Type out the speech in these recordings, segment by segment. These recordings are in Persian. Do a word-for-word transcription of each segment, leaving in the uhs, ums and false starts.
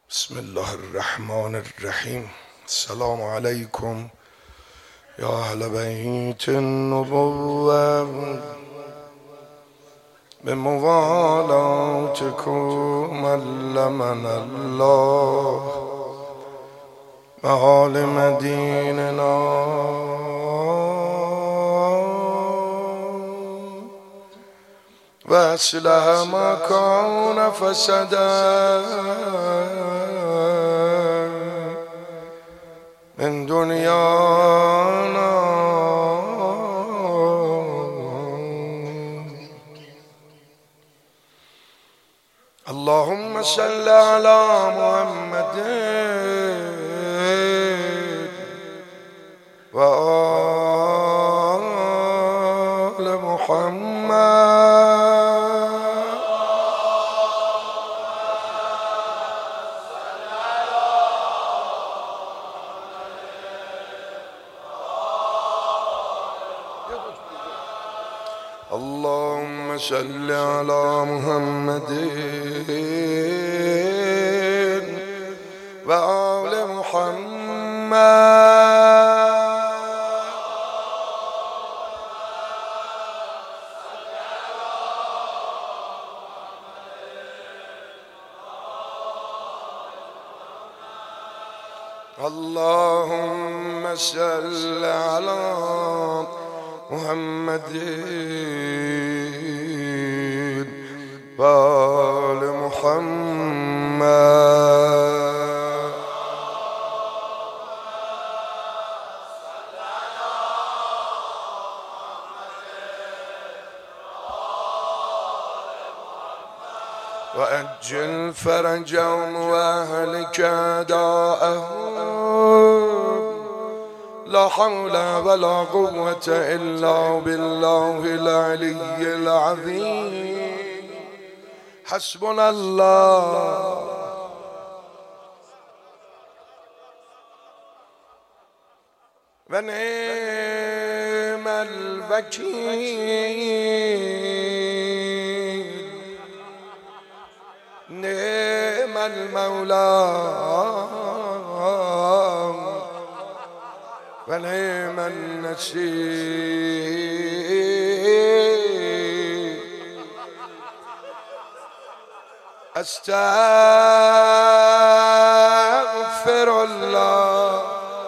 بسم الله الرحمن الرحیم. السلام علیکم یا اهل بیت النبوة بموالاتكم علمنا الله معالم دیننا و اصلح ما کان فسدا من دنیانا. اللهم صل على محمد و آل محمد. اللهم صل على محمد و آل محمد. اللهم صل على محمد و آل محمد. و اجل فرجهم و اهلك اعداءهم. لا حول ولا قوة إلا بالله العلي العظيم. حسبنا الله ونعم الوكيل. نعم المولى ونعم النصير. استغفر الله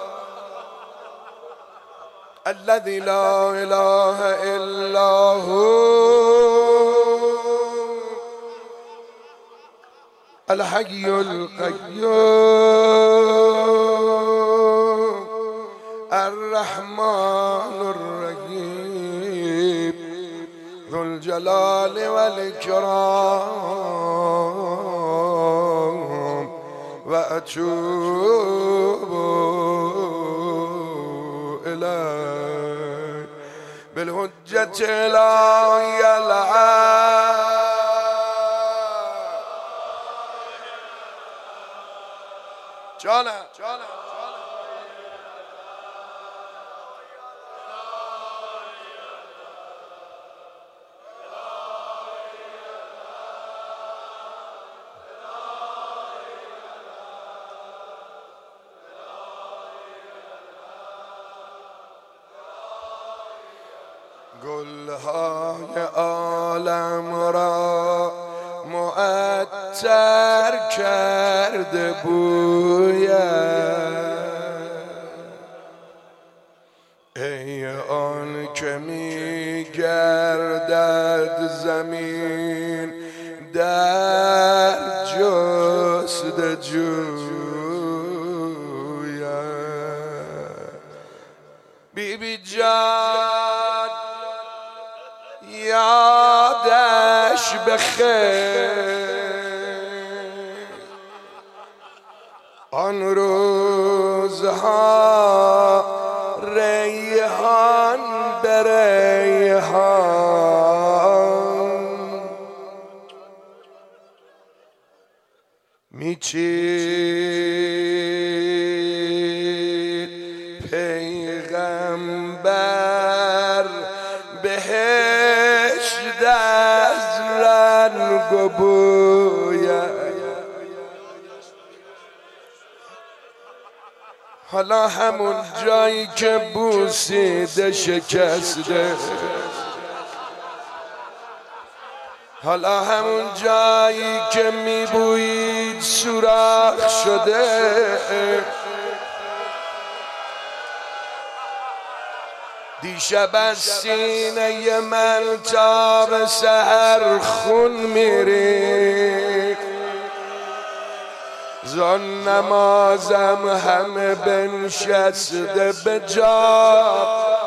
الذي لا إله إلا هو الحي القيوم الرحمن الرحيم ذو الجلال والإكرام. وأتوب إليه بالحجة العليا العالية. جانا جانا گلهای عالم را معطر کرده بویت. ای آن که می گردد زمین در جستجویت. بی بی جان یادش بخیر آن روزها ریحان به ریحان میچید پیغمبر بهشت از رنگ و بویت. حالا همون جایی که بوسیده شکسته، حالا همون جایی که میبویید سوراخ شده، دیشب از سینه من تا به سحر خون میریخت، زان نمازم همه بنشسته به جا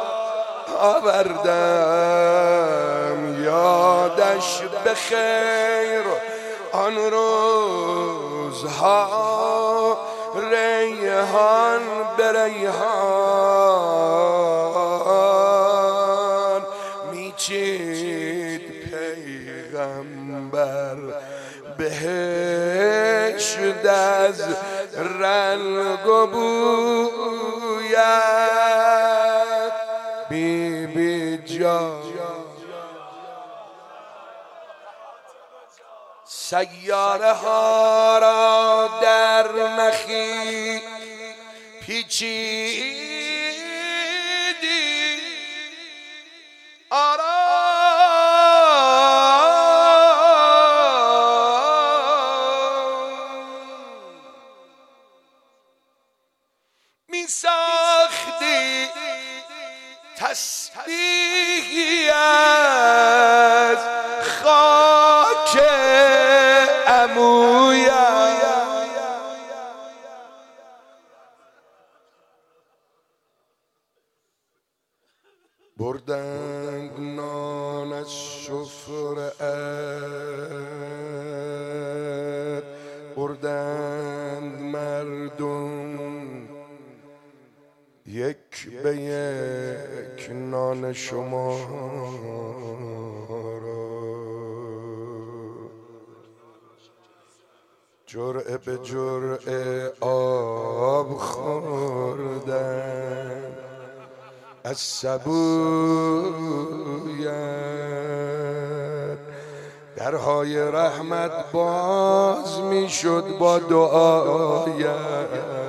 آوردم. یادش بخیر آن روزها، ریحان به ریحان میچید پیغمبر، بهشت از رنگ و بویت بی بی جان. سیاره ها را در مخی پیچیدی، می ساختی تسبیحی از خاک عمویم. بردند نان از سفره‌ات، بردند مردم یک به یک نان شما را، جرعه به جرعه آب خوردن از سبویت. درهای رحمت باز میشد با دعایت.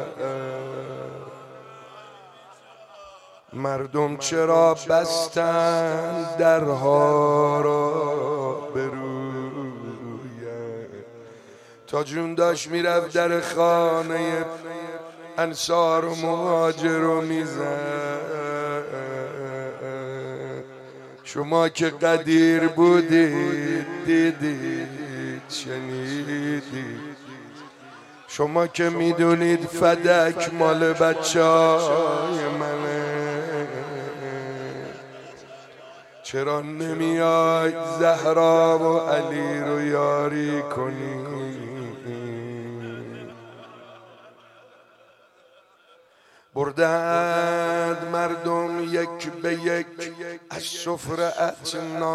مردم چرا بستند درها را به رویت؟ تا جون داشت میرفت در خانه انصار و مهاجر رو میزد. شما که قدیر بودید دیدید شنیدید، شما که میدونید فدک مال بچه های منه، چرا نمیای زهرا و علی رو یاری کنی؟ بردند مردم یک به یک از سفره‌ات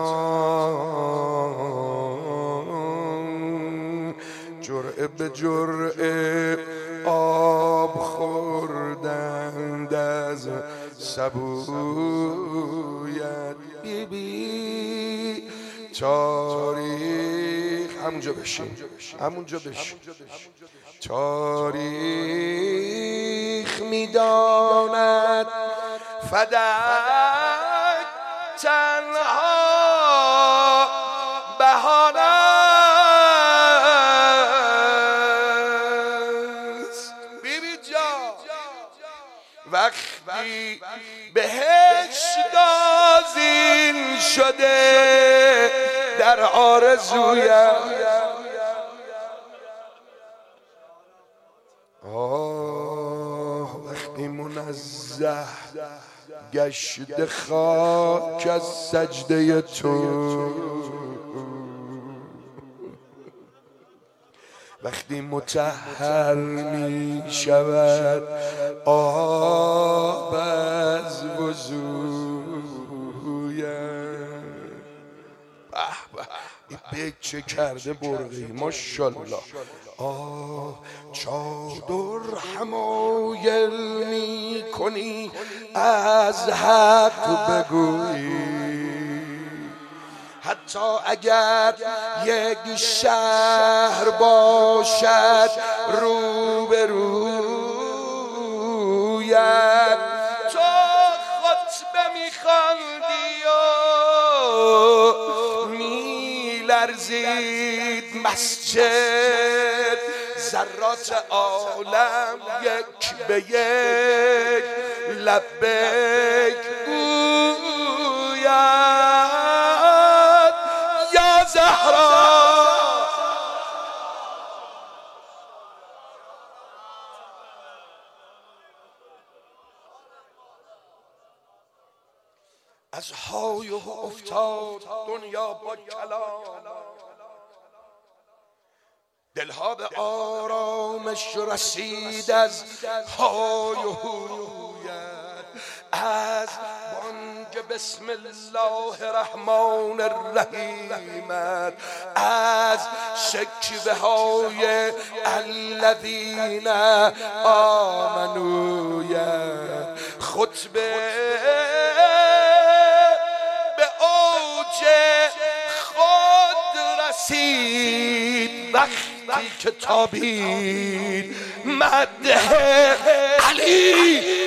نان، جرعه به جرعه آب خوردند از سبویت. بی بی تاریخ همونجا بشین، همونجا بشین. تاریخ میداند فدک تنها بهانه است. بیبی جان وقتی بهشت آذین شده در آرزویم، آه وقتی منزه گشت خاک از سجده تو، وقتی مطهر می شود آب از وضویم. به به چه کرده برقی ماشالله. آه چادر حمایل می کنی از حق بگویی، حتی اگر یک شهر باشد رو به رویت. لرزید مسجد، ذرات عالم یک به یک لبیک گوید یا زهرا. از های و افتاد دنیا با کلام، دلها به آرامش رسید از های و هویت، از بانگ بسم الله الرحمن الرحیم، از شکوه های الذین آمنوا، خطبه به اوج خود رسید وقتی که تابید مدح علی.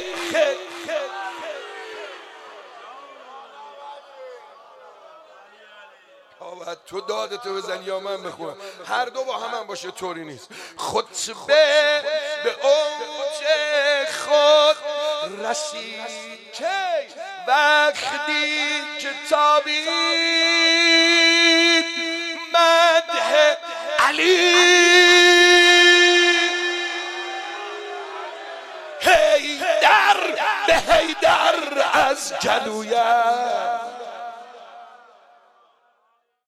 تو دادتو بزن یا من بخونم، هر دو با هم, هم باشه طوری نیست. خطبه به اوج خود رسید که وقتی که تابید مدح علی. حیدر به حیدر از جلویت